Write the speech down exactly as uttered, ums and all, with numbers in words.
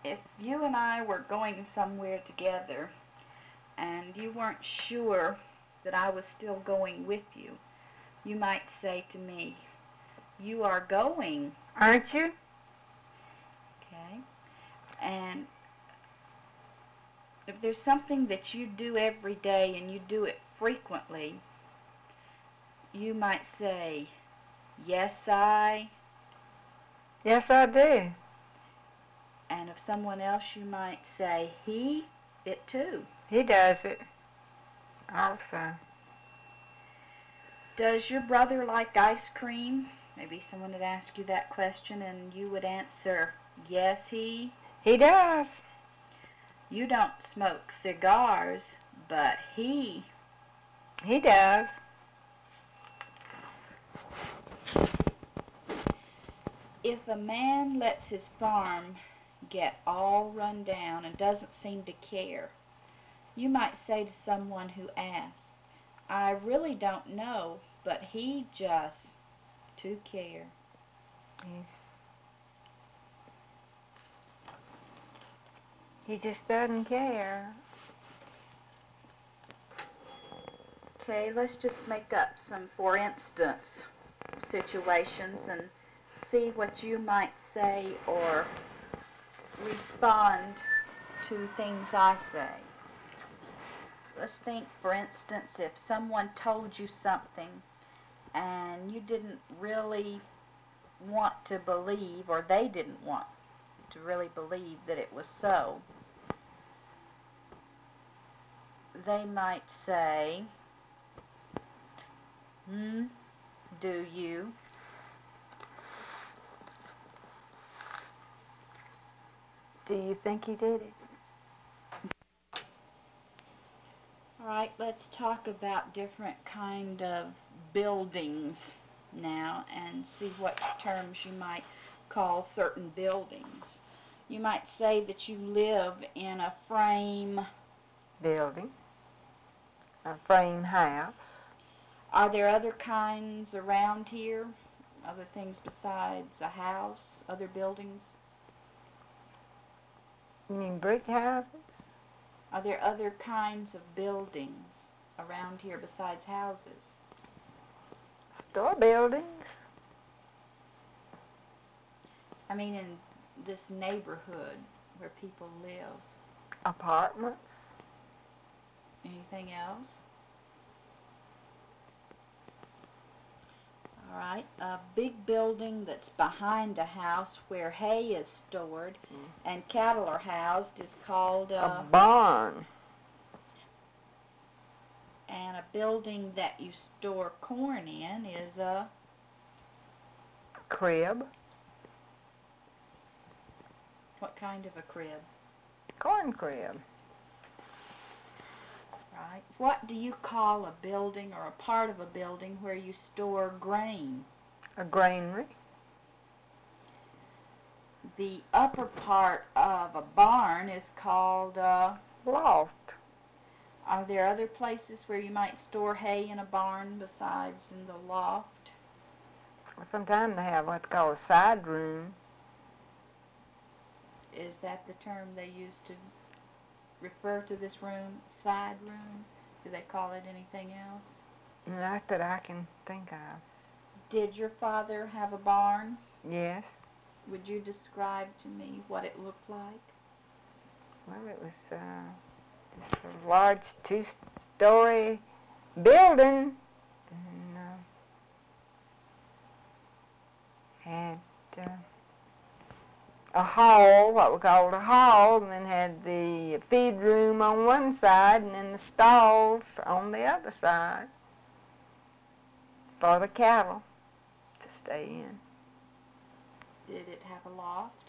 if you and I were going somewhere together and you weren't sure that I was still going with you, you might say to me, "You are going, aren't you?" Okay? And if there's something that you do every day and you do it frequently, you might say, "Yes, I." Yes, I do. And if someone else, you might say, "He, it too." He does it also. Does your brother like ice cream? Maybe someone would ask you that question and you would answer, "Yes, he." He does. You don't smoke cigars, but he. He does. If a man lets his farm get all run down and doesn't seem to care, you might say to someone who asks, "I really don't know, but he just to care." He's, he just doesn't care. Okay, let's just make up some for instance situations and see what you might say or respond to things I say. Let's think, for instance, if someone told you something and you didn't really want to believe, or they didn't want to really believe that it was so, they might say, "Hmm, do you?" Do you think he did it? All right, let's talk about different kind of buildings now and see what terms you might call certain buildings. You might say that you live in a frame building, a frame house. Are there other kinds around here? Other things besides a house? Other buildings? You mean brick houses? Are there other kinds of buildings around here besides houses? Store buildings. I mean in this neighborhood where people live. Apartments. Anything else? All right, a big building that's behind a house where hay is stored mm. and cattle are housed is called a, a barn. And a building that you store corn in is a crib. What kind of a crib? Corn crib. Right. What do you call a building or a part of a building where you store grain? A granary. The upper part of a barn is called a loft. Are there other places where you might store hay in a barn besides in the loft? Well, sometimes they have what's called a side room. Is that the term they use to refer to this room? Side room? Do they call it anything else? Not that I can think of. Did your father have a barn? Yes. Would you describe to me what it looked like? Well, it was uh, just a large two-story building. And uh, had uh, a hall, what we called a hall, and then had the feed room on one side and then the stalls on the other side for the cattle to stay in. Did it have a loft?